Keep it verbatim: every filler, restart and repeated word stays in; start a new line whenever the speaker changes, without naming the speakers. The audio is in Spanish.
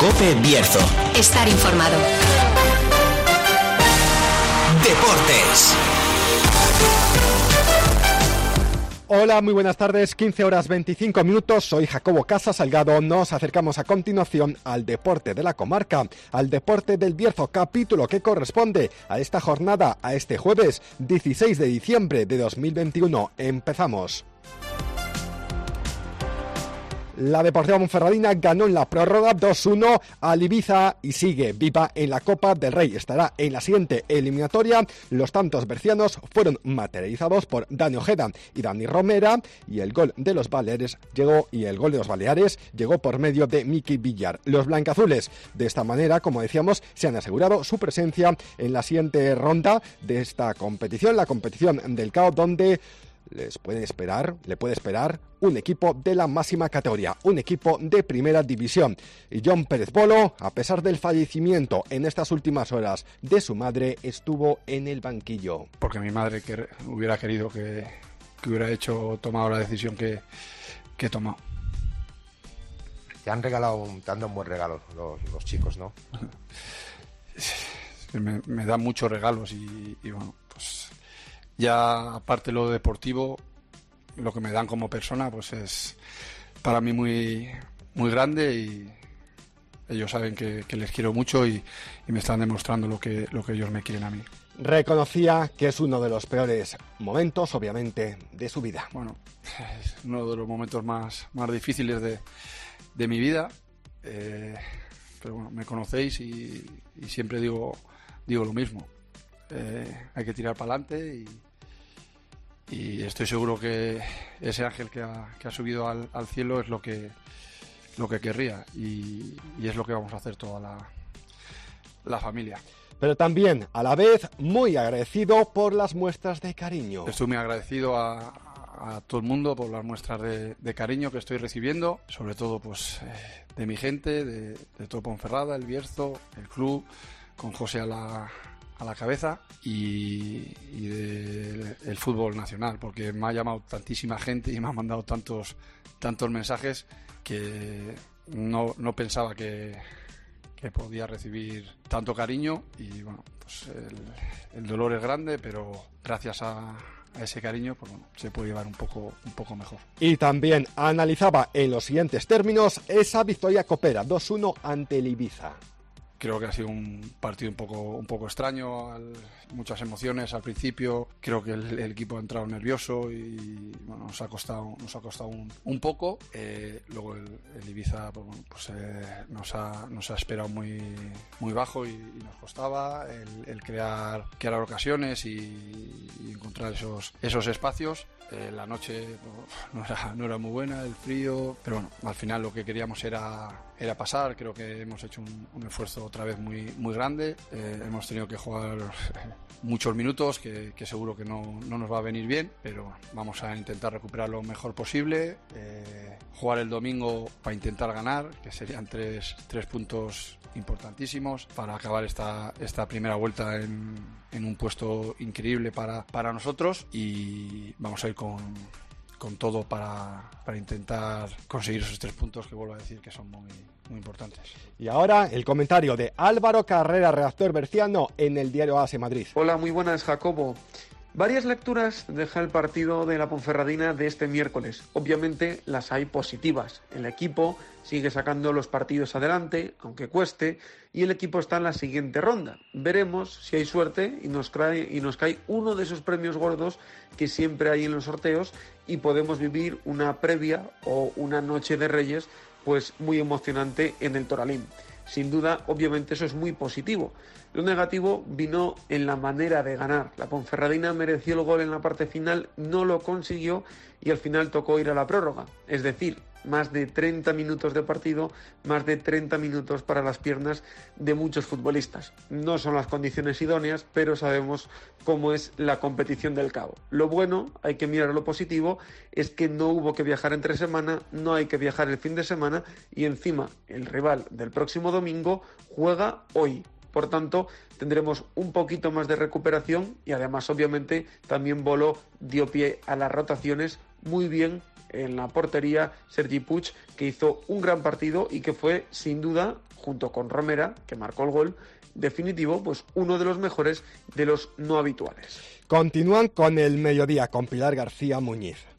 COPE Bierzo.
Estar informado.
Deportes.
Hola, muy buenas tardes, quince horas veinticinco minutos, soy Jacobo Casa Salgado, nos acercamos a continuación al deporte de la comarca, al deporte del Bierzo, capítulo que corresponde a esta jornada, a este jueves dieciséis de diciembre de dos mil veintiuno. Empezamos. La Deportiva Ponferradina ganó en la prórroga dos uno al Ibiza y sigue viva en la Copa del Rey. Estará en la siguiente eliminatoria. Los tantos bercianos fueron materializados por Dani Ojeda y Dani Romera y el gol de los Baleares llegó y el gol de los Baleares llegó por medio de Miki Villar. Los blancazules, de esta manera, como decíamos, se han asegurado su presencia en la siguiente ronda de esta competición, la competición del C A O, donde les puede esperar, le puede esperar un equipo de la máxima categoría, un equipo de primera división. Y John Pérez Bolo, a pesar del fallecimiento en estas últimas horas de su madre, estuvo en el banquillo.
Porque mi madre que hubiera querido que, que hubiera hecho, tomado la decisión que, que he tomado.
Te han regalado, te han dado un buen regalo los, los chicos, ¿no?
me, me dan muchos regalos y, y bueno, pues ya aparte lo deportivo, lo que me dan como persona, pues es para mí muy, muy grande y ellos saben que, que les quiero mucho y, y me están demostrando lo que, lo que ellos me quieren a mí.
Reconocía que es uno de los peores momentos, obviamente, de su vida.
Bueno, es uno de los momentos más, más difíciles de, de mi vida, eh, pero bueno, me conocéis y, y siempre digo, digo lo mismo. Eh, hay que tirar para adelante y, y estoy seguro que ese ángel que ha, que ha subido al, al cielo es lo que lo que querría y, y es lo que vamos a hacer toda la, la familia.
Pero también, a la vez, muy agradecido por las muestras de cariño.
Estoy muy agradecido a, a todo el mundo por las muestras de, de cariño que estoy recibiendo, sobre todo pues eh, de mi gente, de, de todo Ponferrada, el Bierzo, el club, con José a la a la cabeza y, y del el fútbol nacional, porque me ha llamado tantísima gente y me ha mandado tantos tantos mensajes que no, no pensaba que, que podía recibir tanto cariño y bueno, pues el, el dolor es grande, pero gracias a, a ese cariño pues bueno, se puede llevar un poco, un poco mejor.
Y también analizaba en los siguientes términos esa victoria copera dos uno ante el Ibiza.
Creo que ha sido un partido un poco un poco extraño, al, muchas emociones al principio. Creo que el, el equipo ha entrado nervioso y bueno, nos ha costado nos ha costado un, un poco. Eh, luego el, el Ibiza pues, bueno, pues eh, nos ha nos ha esperado muy muy bajo y, y nos costaba el, el crear crear ocasiones y, y encontrar esos esos espacios. Eh, la noche pues, no era no era muy buena, el frío, pero bueno, al final lo que queríamos era era pasar. Creo que hemos hecho un, un esfuerzo otra vez muy muy grande. Eh, hemos tenido que jugar muchos minutos que, que seguro que no, no nos va a venir bien, pero vamos a intentar recuperar lo mejor posible, eh, jugar el domingo para intentar ganar, que serían tres, tres puntos importantísimos para acabar esta, esta primera vuelta en, en un puesto increíble para, para nosotros y vamos a ir con con todo para, para intentar conseguir esos tres puntos que vuelvo a decir que son muy, muy importantes.
Y ahora el comentario de Álvaro Carrera, redactor berciano en el diario A S Madrid.
Hola, muy buenas, Jacobo. Varias lecturas deja el partido de la Ponferradina de este miércoles. Obviamente las hay positivas. El equipo sigue sacando los partidos adelante, aunque cueste, y el equipo está en la siguiente ronda. Veremos si hay suerte y nos cae, y nos cae uno de esos premios gordos que siempre hay en los sorteos y podemos vivir una previa o una noche de Reyes pues muy emocionante en el Toralín. Sin duda, obviamente eso es muy positivo. Lo negativo vino en la manera de ganar. La Ponferradina mereció el gol en la parte final, no lo consiguió y al final tocó ir a la prórroga. Es decir, más de treinta minutos de partido, más de treinta minutos para las piernas de muchos futbolistas. No son las condiciones idóneas, pero sabemos cómo es la competición del C A O. Lo bueno, hay que mirar lo positivo, es que no hubo que viajar entre semana, no hay que viajar el fin de semana y encima el rival del próximo domingo juega hoy. Por tanto, tendremos un poquito más de recuperación y además, obviamente, también Bolo dio pie a las rotaciones muy bien en la portería Sergi Puig, que hizo un gran partido y que fue, sin duda, junto con Romera, que marcó el gol definitivo, pues uno de los mejores de los no habituales.
Continúan con el mediodía, con Pilar García Muñiz.